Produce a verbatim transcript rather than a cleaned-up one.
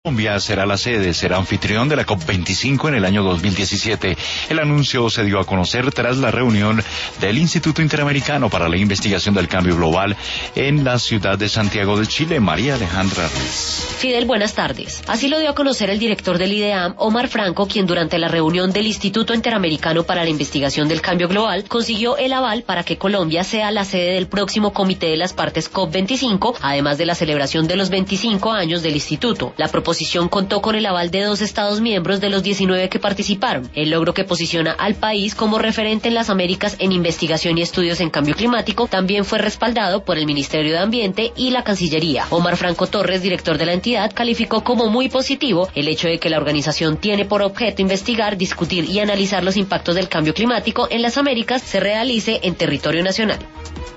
Colombia será la sede, será anfitrión de la COP veinticinco en el año dos mil diecisiete. El anuncio se dio a conocer tras la reunión del Instituto Interamericano para la Investigación del Cambio Global en la ciudad de Santiago de Chile. María Alejandra Ruiz. Fidel, buenas tardes. Así lo dio a conocer el director del IDEAM, Omar Franco, quien durante la reunión del Instituto Interamericano para la Investigación del Cambio Global consiguió el aval para que Colombia sea la sede del próximo Comité de las Partes COP veinticinco, además de la celebración de los veinticinco años del instituto. La proposición contó con el aval de dos estados miembros de los diecinueve que participaron, el logro que posiciona al país como referente en las Américas en investigación y estudios en cambio climático. También fue respaldado por el Ministerio de Ambiente y la Cancillería. Omar Franco Torres, director de la entidad, calificó como muy positivo el hecho de que la organización tiene por objeto investigar, discutir y analizar los impactos del cambio climático en las Américas se realice en territorio nacional.